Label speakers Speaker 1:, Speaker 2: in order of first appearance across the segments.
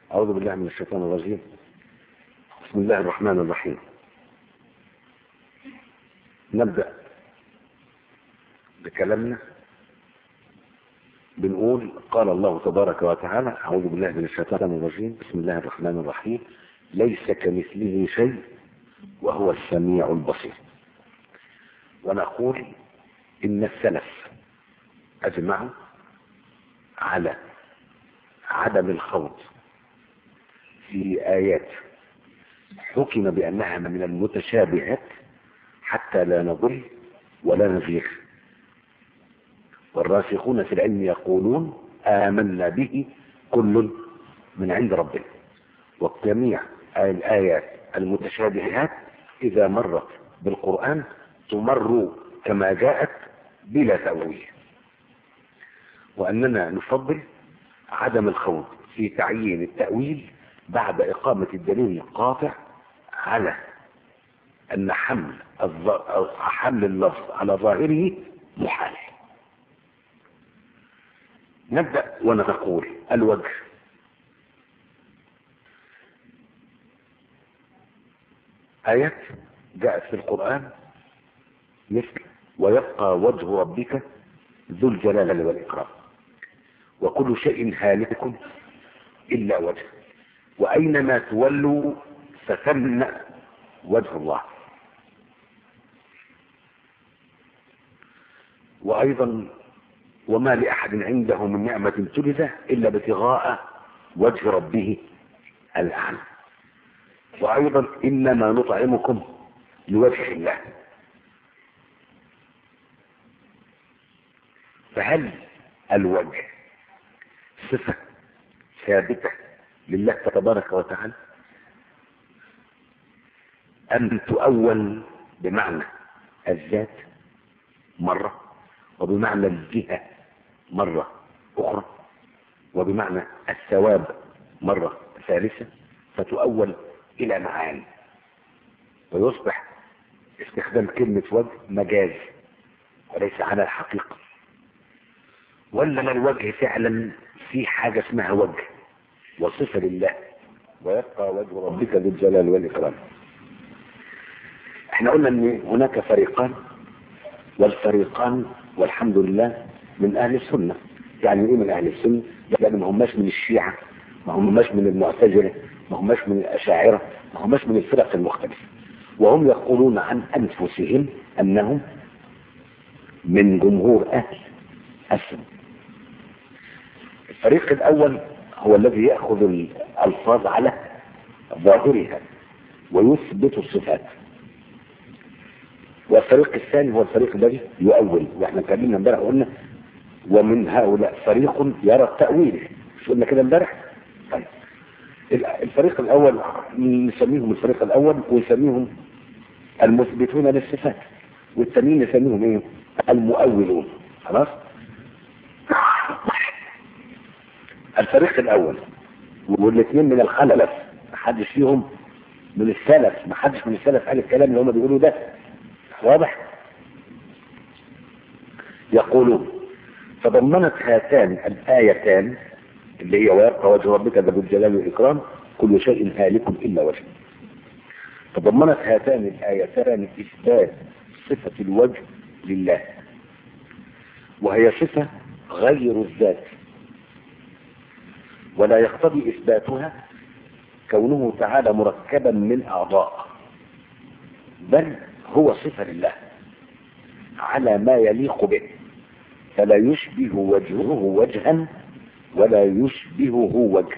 Speaker 1: أعوذ بالله من الشيطان الرجيم. بسم الله الرحمن الرحيم. نبدأ بكلامنا بنقول قال الله تبارك وتعالى: أعوذ بالله من الشيطان الرجيم، بسم الله الرحمن الرحيم. ليس كمثله شيء وهو السميع البصير. ونقول إن السلف أجمعوا على عدم الخوض في آيات حكم بأنها من المتشابهات حتى لا نضل ولا نزيغ. والراسخون في العلم يقولون آمنا به كل من عند ربنا. وجميع الآيات المتشابهات إذا مرت بالقرآن تمر كما جاءت بلا تأويل. وأننا نفضل عدم الخوض في تعيين التأويل بعد إقامة الدليل القاطع على أن حمل اللفظ على ظاهره محال. نبدأ ونقول الوجه. آيات جاءت في القرآن مثل: ويبقى وجه ربك ذو الجلال والإكرام، وكل شيء هالك إلا وجهه، وأينما تولوا فثم وجه الله. وأيضا: وما لأحد عنده من نعمة تجزى إلا ابتغاء وجه ربه الأعلى. وأيضا: إنما نطعمكم لوجه الله. فهل الوجه صفة ثابتة لله تبارك وتعالى، أم تؤول بمعنى الذات مرة، وبمعنى الجهة مرة أخرى، وبمعنى الثواب مرة ثالثة، فتؤول إلى معاني، ويصبح استخدام كلمة وجه مجاز وليس على الحقيقة؟ ولا الوجه فعلا في حاجة اسمها وجه وصفة لله، ويبقى وجه ربك ذو الجلال والإكرام؟ احنا قلنا ان هناك فريقان، والفريقان والحمد لله من اهل السنة. يعني ايه من اهل السنة؟ يعني ما هماش من الشيعة، ما هماش من المعتزلة، ما هماش من الاشاعرة، ما هماش من الفرق المختلفة. وهم يقولون عن انفسهم انهم من جمهور اهل السنة. الفريق الاول هو الذي يأخذ الألفاظ على ظاهرها ويثبت الصفات، والفريق الثاني هو الفريق الذي يؤول. واحنا اتكلمنا امبارح قلنا ومن هؤلاء فريق يرى التأويل، مش قلنا كده امبارح؟ طيب الفريق الاول نسميهم الفريق الاول، ونسميهم المثبتون للصفات، والثانيين نسميهم ايه؟ المؤولون. خلاص؟ الفريق الاول والاثنين من الخلف، محدش فيهم من السلف، محدش من السلف قال الكلام اللي هم بيقولوا ده. واضح؟ يقولون: تضمنت هاتان الآيتان اللي هي ويبقى وجه ربك ذو الجلال والإكرام كل شيء هالك إلا وجهه، تضمنت هاتان الآيتان إثبات صفة الوجه لله، وهي صفة غير الذات، ولا يقتضي إثباتها كونه تعالى مركبا من أعضاء، بل هو صفة لله على ما يليق به، فلا يشبه وجهه وجها ولا يشبهه وجه.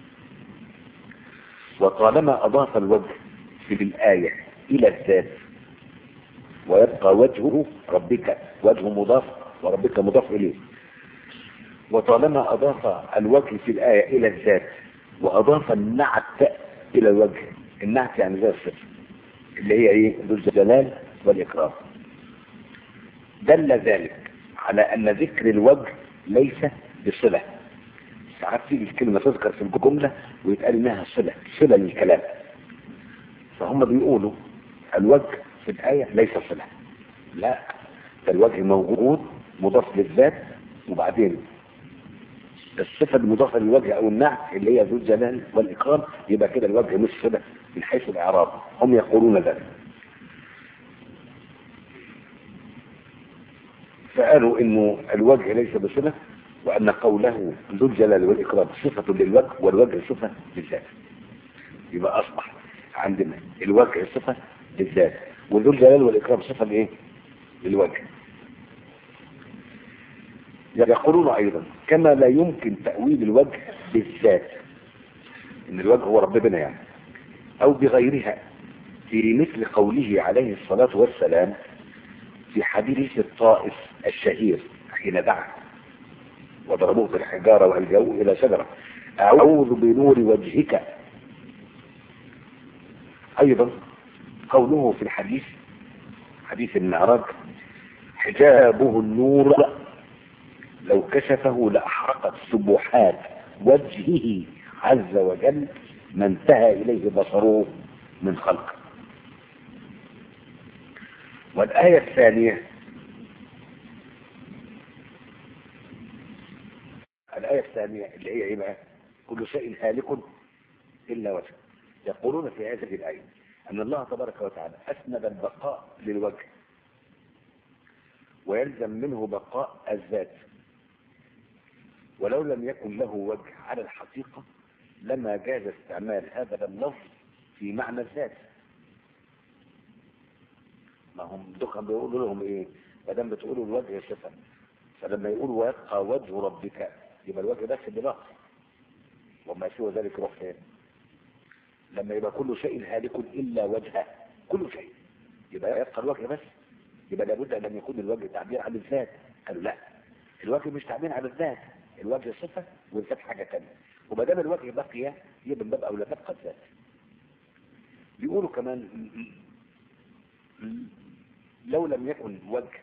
Speaker 1: وطالما أضاف الوجه في الآية إلى الذات، ويبقى وجهه ربك، وجه مضاف وربك مضاف إليه، وطالما أضاف الوجه في الآية إلى الذات وأضاف النعت إلى الوجه، النعت يعني زي الصفة اللي هي ايه؟ ذو الجلال والإكرام، دل ذلك على أن ذكر الوجه ليس بصلة. ساعات تيجي الكلمة تذكر في الجملة ويتقال إنها صلة للكلام، فهم بيقولوا الوجه في الآية ليس صلة. لا، ده الوجه موجود مضاف للذات، وبعدين الصفة المضافة للوجه او النعت اللي هي ذو الجلال والاكرام، يبقى كده الوجه مش صفة من حيث الاعراب. هم يقولون ذلك، فقالوا انه الوجه ليس بصفة، وان قوله ذو الجلال والاكرام صفة للوجه والوجه صفة للذات. يبقى اصبح عندنا الوجه صفة للذات وذو الجلال والاكرام صفة لايه؟ للوجه. يقولون ايضا كما لا يمكن تأويل الوجه بالذات، ان الوجه هو ربنا يعني، او بغيرها، في مثل قوله عليه الصلاة والسلام في حديث الطائف الشهير حين دعا وضربوه بالحجارة والجو الى شجرة: اعوذ بنور وجهك. ايضا قوله في الحديث حديث المعراج: حجابه النور لو كشفه لأحرقت سبحات وجهه عز وجل ما انتهى إليه بصره من خلقه. والآية الثانية اللي هي ايه بقى؟ كل شيء هالك إلا وجهه. يقولون في هذه الآية أن الله تبارك وتعالى أسند البقاء للوجه، ويلزم منه بقاء الذات، ولو لم يكن له وجه على الحقيقة لما جاز استعمال هذا اللفظ في معنى الذات. ما هم دول بيقولوا لهم ايه؟ ما دام بتقولوا الوجه صفة، فلما يقولوا ويبقى وجه ربك يبقى الوجه بس بلفظ، وما سوى ذلك يروح فين؟ لما يبقى كل شيء هالك الا وجهه، كل شيء، يبقى يبقى الوجه بس، يبقى لابد ان يكون الوجه تعبير عن الذات. قالوا لا، الوجه مش تعبير عن الذات، الوجه صفة والذات حاجة تانية، وما دام الوجه بقي يبقى من باب اولى تبقى الذات. بيقولوا كمان لو لم يكن وجه،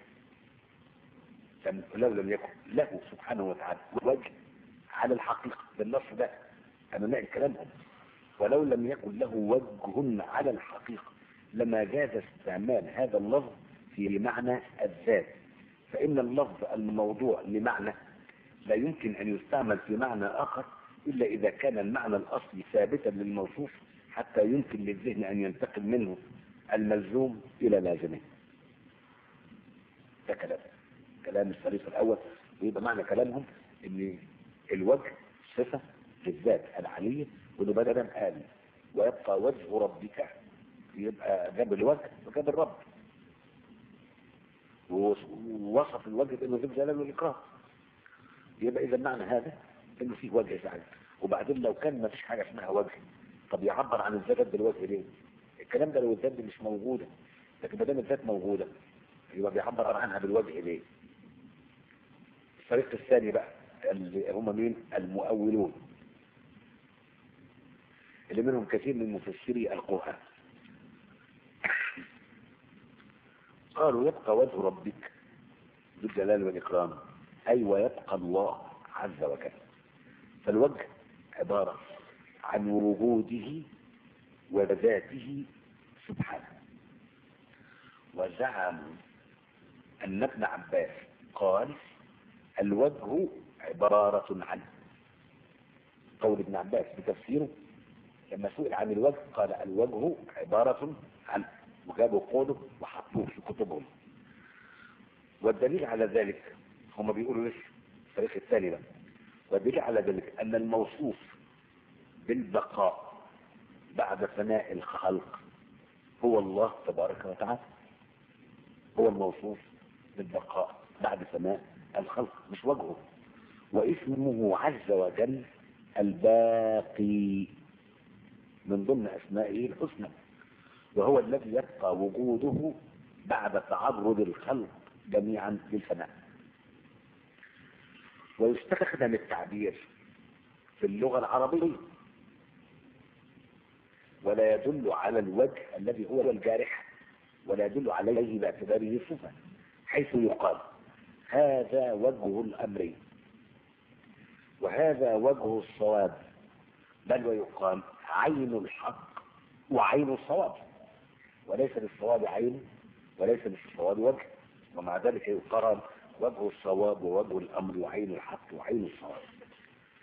Speaker 1: لو لم يكن له سبحانه وتعالى وجه على الحقيقة بالنص ده، انا نقل كلامهم، ولو لم يكن له وجه على الحقيقة لما جاز استعمال هذا اللفظ في معنى الذات، فإن اللفظ الموضوع لمعنى لا يمكن أن يستعمل في معنى آخر إلا إذا كان المعنى الأصلي ثابتا للموصوف حتى يمكن للذهن أن ينتقل منه الملزوم إلى لازمه. ده كلام الفريق الأول. ويبقى معنى كلامهم أن الوجه صفة للذات العلية، وده بدلا قال ويبقى وجه ربك، يبقى جاب الوجه وجاب الرب، ووصف الوجه بأنه ذو الجلال والإكرام. يبقى إذا معنى هذا إنه فيه وجه فعلا. وبعدين لو كان ما فيش حاجة اسمها وجه، طب يعبر عن الذات بالوجه ليه؟ الكلام ده لو الذات دي مش موجودة، لكن ما دام الذات موجودة يبقى بيعبر عنها بالوجه ليه؟ الفريق الثاني بقى اللي هم مين؟ المؤولون، اللي منهم كثير من مفسري القرآن. قالوا يبقى وجه ربك ذو الجلال والإكرام، أي ويبقى الله عز وجل. فالوجه عبارة عن وجوده وذاته سبحانه. وزعموا أن ابن عباس قال الوجه عبارة عنه. قول ابن عباس بتفسيره لما سئل عن الوجه قال الوجه عبارة عنه، وجابوا قوله وحطوه في كتبهم. والدليل على ذلك هم بيقولوا لسه التاريخ الثاني ده، والدليل على ذلك أن الموصوف بالبقاء بعد فناء الخلق هو الله تبارك وتعالى، هو الموصوف بالبقاء بعد فناء الخلق مش وجهه. واسمه عز وجل الباقي من ضمن أسمائه الحسنى، وهو الذي يبقى وجوده بعد تعرض الخلق جميعا للفناء. ويستخدم التعبير في اللغة العربية ولا يدل على الوجه الذي هو الجارح، ولا يدل عليه باعتباره صفة، حيث يقال هذا وجه الأمر وهذا وجه الصواب، بل ويقال عين الحق وعين الصواب، وليس للصواب عين وليس للصواب وجه، ومع ذلك يقال وجه الصواب ووجه الأمر وعين الحق وعين الصواب.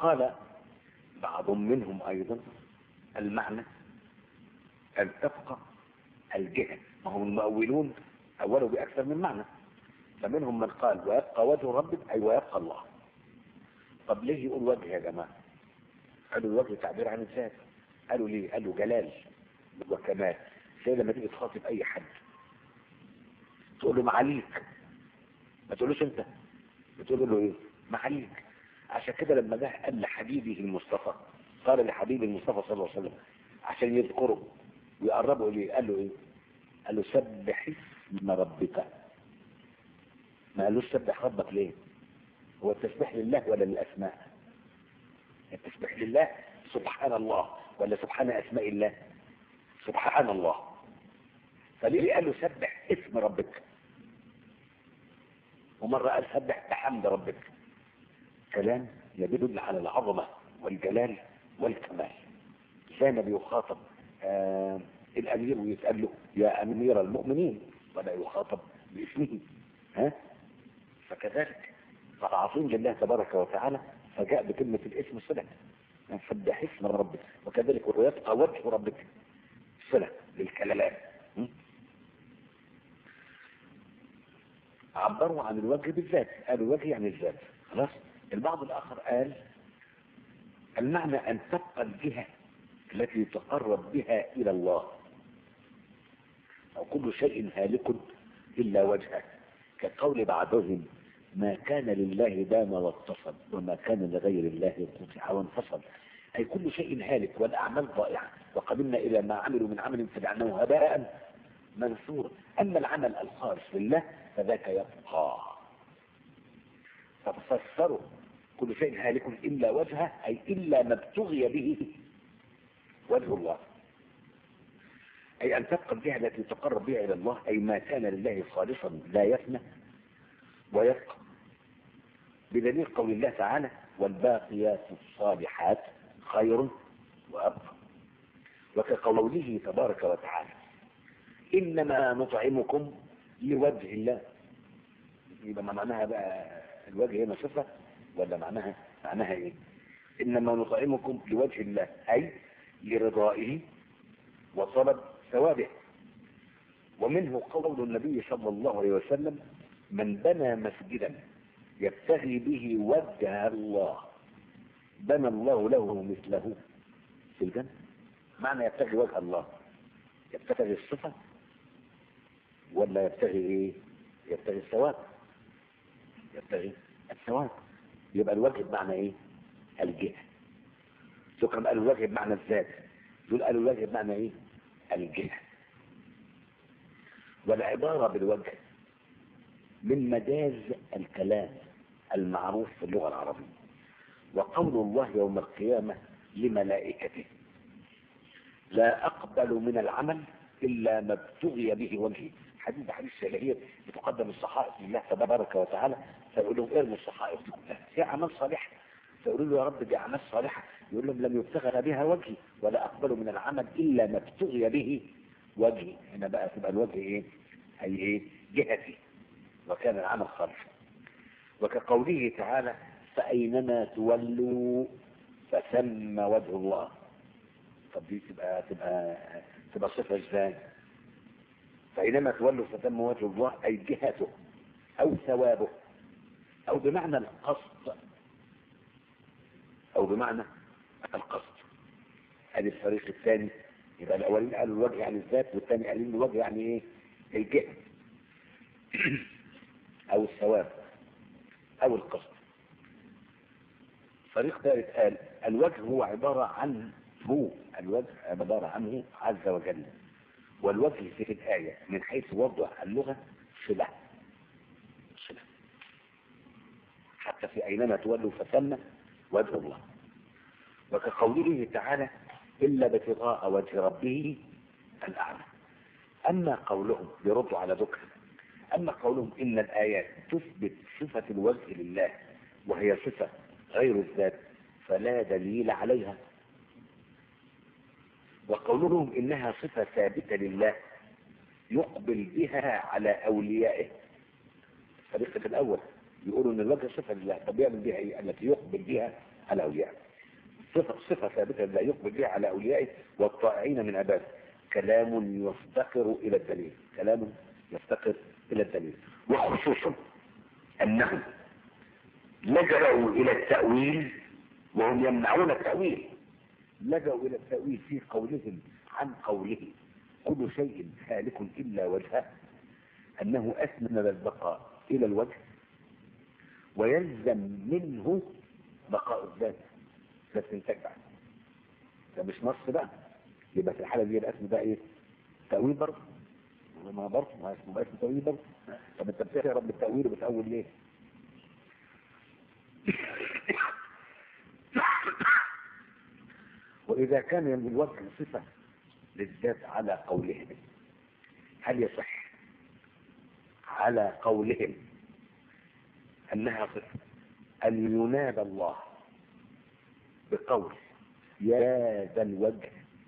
Speaker 1: وقال بعض منهم ايضا المعنى ان تبقى الجهة. ما هم المؤولون اولوا باكثر من معنى، فمنهم من قال ويبقى وجه ربك اي ويبقى الله. طب ليه يقول وجه يا جماعة؟ قالوا الوجه تعبير عن الذات. قالوا ليه؟ قالوا جلال وكمال. زي لما تيجي تخاطب اي حد تقول له معاليك، ما تقولوش انت، بتقول له ايه؟ معاليك. عشان كده لما جه قال لحبيبه المصطفى، قال لحبيبه المصطفى صلى الله عليه وسلم عشان يذكره ويقربوا اليه، قال له ايه؟ قال له سبح اسم ربك. ما قالوش سبح ربك ليه؟ هو التسبيح لله ولا للاسماء؟ التسبيح لله سبحان الله ولا سبحان اسماء الله؟ سبحان الله. فليه قال له سبح اسم ربك؟ ومرة قال سبح بحمد ربك. كلام يدل على العظمة والجلال والكمال. زي ما بيخاطب الامير ويسأل له يا امير المؤمنين ولا يخاطب باسمه. فكذلك فالعظيم لله تبارك وتعالى فجاء بكلمة الاسم صلة، سبح اسم ربك. وكذلك ويبقى وجه ربك صلة للكلام. عبروا عن الوجه بالذات، قالوا الوجه يعني الذات. خلاص. البعض الاخر قال المعنى ان تبقى الجهة التي يتقرب بها الى الله، او كل شيء هالك الا وجهه، كقول بعضهم ما كان لله دام واتصل وما كان لغير الله قطع وانفصل. اي كل شيء هالك والاعمال ضائعه، وقدمنا الى ما عملوا من عمل فجعلناه هباء منثورا. اما العمل الخالص لله فذاك يبقى. ففسروا كل شيء هالك الا وجهه اي الا ما ابتغي به وجه الله، اي ان تبقى الجهه التي تقرب بها الى الله، اي ما كان لله خالصا لا يفنى ويبقى، بدليل قول الله تعالى والباقيات الصالحات خير وابقى. وكقوله تبارك وتعالى انما نطعمكم لوجه الله. يبقى معناها بقى الوجه هنا صفه ولا معناها ايه؟ انما نطعمكم لوجه الله اي لرضائه وطلب ثوابه. ومنه قول النبي صلى الله عليه وسلم من بنى مسجدا يبتغي به وجه الله بنى الله له مثله في الجنة. معنى يبتغي وجه الله، يبتغي الصفة ولا يبتغي ايه؟ يبتغي الثواب. يبتغي الثواب. يبقى الوجه بمعنى ايه؟ الجهة. شكرا. قالوا الوجه بمعنى الذات، دول قالوا الوجه بمعنى ايه؟ الجهة. والعبارة بالوجه من مجاز الكلام المعروف في اللغة العربية. وقول الله يوم القيامة لملائكته لا أقبل من العمل إلا ما ابتغي به وجهي. حديث شهير بتقدم الصحائف لله تبارك وتعالى، فيقول لهم ارموا الصحائف دي كلها هي أعمال صالحة، فيقولوا له يا رب دي أعمال صالحة، يقول لهم لم يبتغى بها وجهي ولا أقبل من العمل إلا ما ابتغي به وجهي. هنا بقى تبقى الوجه إيه؟ أي إيه؟ جهتي، وكان العمل خالصا. وكقوله تعالى فأينما تولوا فثم وجه الله. طب دي تبقى صفة ازاي؟ فأينما تولوا فثم وجه الله أي جهته أو ثوابه أو بمعنى القصد، أو بمعنى القصد. هذا الفريق الثاني. يبقى الأولين قالوا الوجه يعني الذات، والثاني قالوا الوجه يعني إيه؟ الجهة أو الثواب أو القصد. فريق ثالث قال الوجه هو عبارة عنه، الوجه عبارة عنه عز وجل. والوجه في الآية من حيث وضع اللغة صلة، حتى في أينما تولوا فثم وجه الله. وكقوله تعالى إلا ابتغاء وجه ربه الأعلى. أما قولهم يردوا على ذكر، أما قولهم إن الآيات تثبت صفة الوجه لله وهي صفة غير الذات فلا دليل عليها. وقولهم إنها صفة ثابتة لله يقبل بها على أوليائه. الفريق الأول يقولوا إن الوجه صفة لله، طب يعمل بها إيه؟ التي يقبل بها على أوليائه، صفة ثابتة لا يقبل بها على أوليائه والطائعين من عباده. كلام يفتقر إلى الدليل، كلام يفتقر إلى الدليل. وخصوصا أنهم لجأوا إلى التأويل وهم يمنعون التأويل، لجأوا إلى التأويل في قولهم عن قوله كل شيء هالك إلا وجهه، أنه أسند البقاء إلى الوجه ويلزم منه بقاء الذات، بس انتج بعد ده مش نص بقى، يبقى في الحالة دي الاسم ده ايه؟ تأويل برضه، ما برضه ما اسمه اسم تأويل برضه. طب انت بتهرب بالتأويل وبتأول ليه؟ وإذا كان الوجه صفة للذات على قولهم، هل يصح على قولهم أنها صفة أن ينادى الله بقول يا ذا الوجه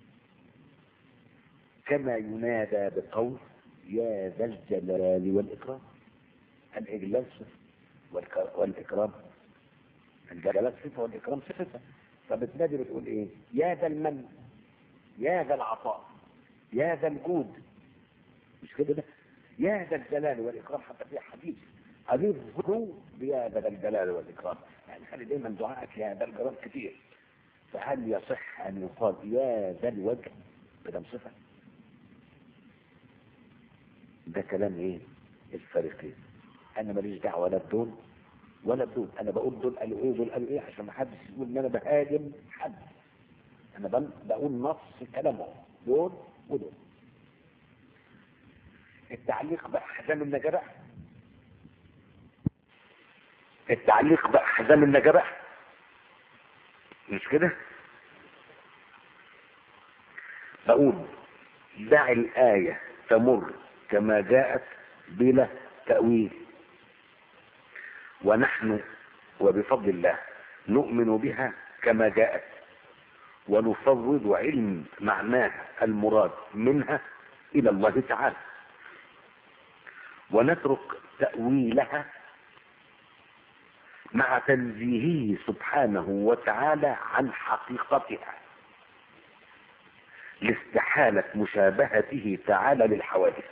Speaker 1: كما ينادى بقول يا ذا الجلال والإكرام؟ الإجلال صفة والإكرام، الجلال صفة والإكرام صفة. فبتنادي بتقول إيه؟ يا ذا المن، يا ذا العطاء، يا ذا الجود، مش كده ده؟ يا ذا الجلال والإكرام. حتى في حديث ألفه بيا ذا الجلال والإكرام، يعني خلي دايما دعائك يا ذا الجلال كتير. فهل يصح أن يقال يا ذا الوجه بدم صفة؟ ده كلام ايه؟ الفريقين. انا ماليش دعوه ولا بدول ولا بدول، انا بقول دول قالوا ايه دول قالوا ايه عشان ما حدش يقول ان انا بهاجم حد. انا بقول نص كلامهم دول ودول. التعليق بأحزام النجبة، التعليق بأحزام النجبة مش كده؟ بقول دع الآية تمر كما جاءت بلا تأويل، ونحن وبفضل الله نؤمن بها كما جاءت، ونفوض علم معناها المراد منها إلى الله تعالى، ونترك تأويلها مع تنزيهه سبحانه وتعالى عن حقيقتها لاستحالة مشابهته تعالى للحوادث،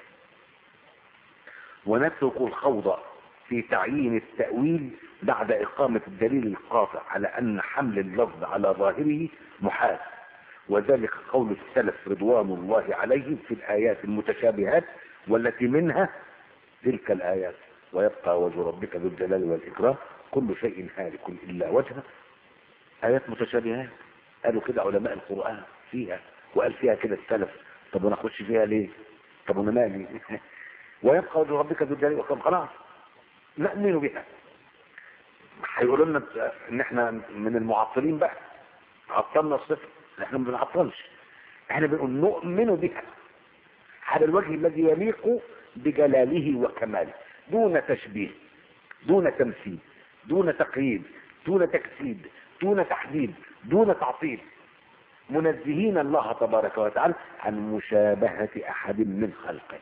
Speaker 1: ونترك الخوض في تعيين التأويل بعد إقامة الدليل القاطع على أن حمل اللفظ على ظاهره محال، وذلك قول السلف رضوان الله عليهم في الآيات المتشابهات والتي منها تلك الآيات ويبقى وجه ربك ذو الجلال والإكرام كل شيء هالك إلا وجهه. آيات متشابهات قالوا كده علماء القرآن فيها، وقال فيها كده السلف. طب وانا اخش فيها ليه؟ طب وانا مالي؟ ويبقى وجه ربك ذو الجلال والإكرام، خلاص نؤمن بها. هيقولوا لنا ان احنا من المعطلين بقى، عطلنا الصفر. احنا ما بنعطلش، احنا بنقول نؤمن بها على الوجه الذي يليق بجلاله وكماله، دون تشبيه، دون تمثيل، دون تقييد، دون تكسيد، دون تحديد، دون تعطيل، منزهين الله تبارك وتعالى عن مشابهة احد من خلقه.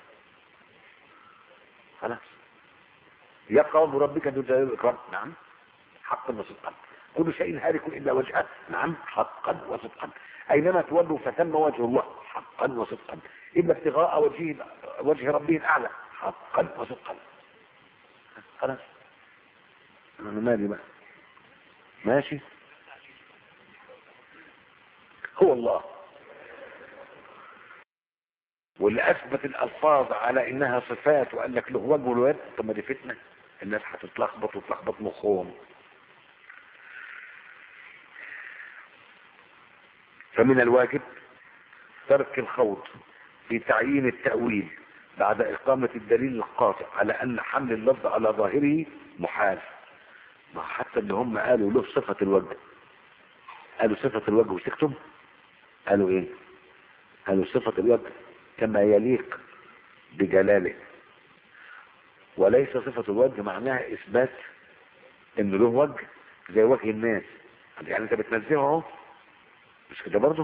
Speaker 1: خلاص. يبقى وجه ربك ذو الجلال والإكرام، نعم حقا وصدقا. كل شيء هالك الا وجهه، نعم حقا وصدقا. اينما تولوا فثم وجه الله، حقا وصدقا. الا ابتغاء وجه ربه الاعلى، حقا وصدقا. خلاص انا مالي بقى، ماشي. هو الله، واللي اثبت الالفاظ على انها صفات وقال لك له وجه واليد، طب ما دي فتنه، الناس هتتلخبط وتلخبط مخهم. فمن الواجب ترك الخوض في تعيين التأويل بعد إقامة الدليل القاطع على أن حمل اللفظ على ظاهره محال. ما حتى اللي هم قالوا له صفة الوجه، قالوا صفة الوجه وسكتم. قالوا ايه؟ قالوا صفة الوجه كما يليق بجلاله، وليس صفة الوجه معناها إثبات إنه له وجه زي وجه الناس. يعني أنت بتنزهه اهو، مش كده برضه؟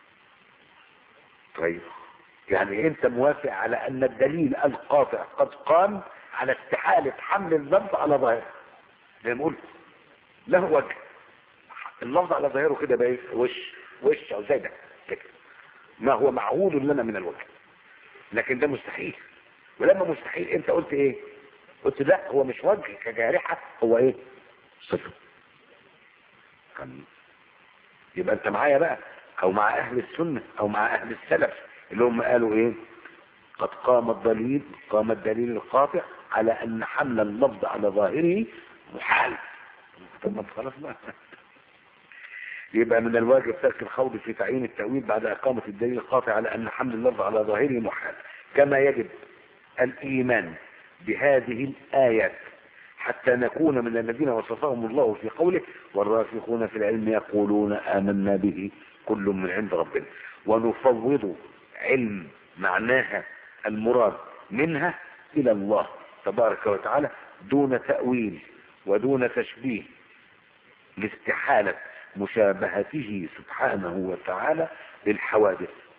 Speaker 1: طيب يعني انت موافق على ان الدليل القاطع قد قام على استحالة حمل اللفظ على ظاهره، زي ما قلت له وجه اللفظ على ظاهره كده باين وش او زي ده كده، ما هو معهود لنا من الوجه، لكن ده مستحيل. ولما مستحيل انت قلت ايه؟ قلت لا هو مش وجه كجارحة، هو ايه؟ صفة. يبقى انت معايا بقى، او مع اهل السنة او مع اهل السلف اللي هم قالوا ايه؟ قد قام الدليل القاطع على ان حمل اللفظ على ظاهره محال. طب خلاص بقى. يبقى من الواجب ترك الخوض في تعيين التأويل بعد إقامة الدليل القاطع على أن حمل اللفظ على ظاهره محال، كما يجب الإيمان بهذه الآيات حتى نكون من الذين وصفهم الله في قوله والراسخون في العلم يقولون آمنا به كل من عند ربنا، ونفوض علم معناها المراد منها إلى الله تبارك وتعالى دون تأويل ودون تشبيه، لاستحالة مشابهته سبحانه وتعالى للحوادث